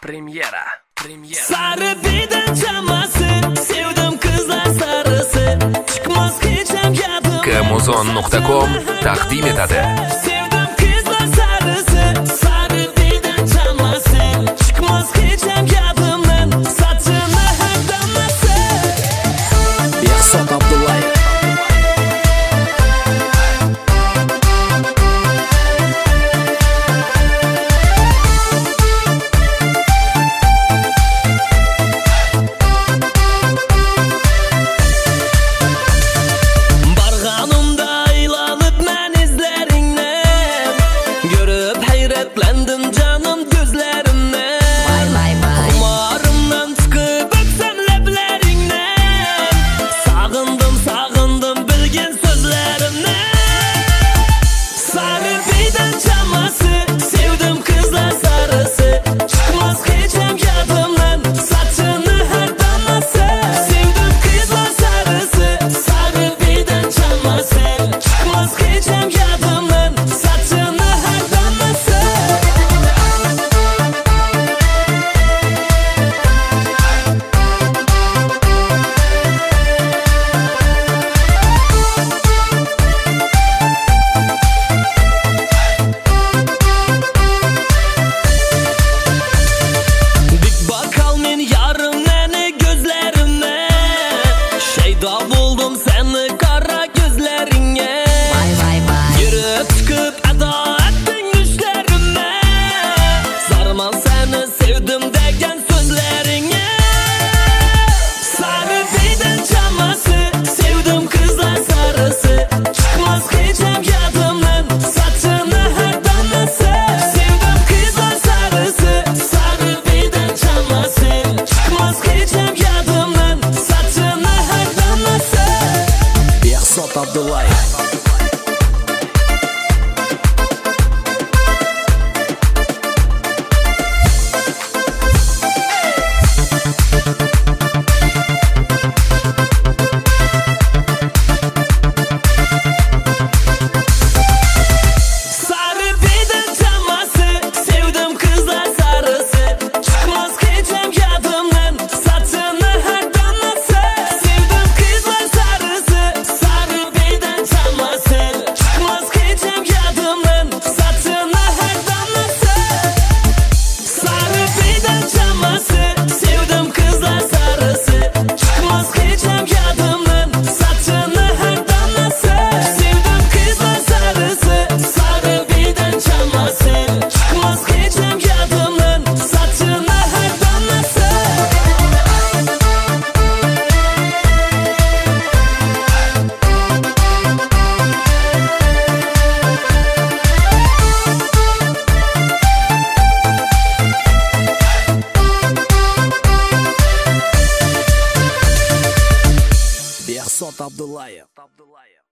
Premyera. Sarı beden çaması, sevdim kızlar sarısı, çıkmaz hiç hem yadım. Kmuzon.com taqdim etadi. Sevdim kızlar sarısı, sarı beden çaması, çıkmaz hiç hem yadımdan, saçını her damlası. Behzod Abdullayev. Hayretlendim canım gözlerimden, umarımdan çıkıp öpsem leblerinden. Sağındım bilgen sözlerimden. Sarı beden çaması, sevdim kızlar sarısı, çıkmaz hiç hem yadımdan, saçını her damlası. Sevdim kızlar sarısı, sarı beden çaması, çıkmaz hiç hem yadımdan, saçını her damlası. Buldum seni kara gözlerine, yürüp çıkıp eda ettin düşlerime. Sarman seni sevdim degen sözlerine. Sarı beden çaması, sevdim kızlar sarısı, çıkmaz hiç hem yadımdan, saçını her damlası. Sevdim kızlar sarısı, sarı beden çaması, çıkmaz hiç hem yadımdan, saçını her damlası. Behzod Abdullayev. Sarı beden çaması, sevdim kızlar sarısı, çıkmaz hiç hem yadımdan, saçını her damlası. Sevdim kızlar sarısı, sarı beden çaması, çıkmaz hiç hem yadımdan, saçını her damlası. Sarı beden çaması, sevdim kızlar sarısı, çıkmaz hiç hem yadımdan, saçını her damlası. Sevdim kızlar sarısı, sarı beden çaması, çıkmaz hiç hem yadımdan, saçını her damlası. Behzod Abdullayev.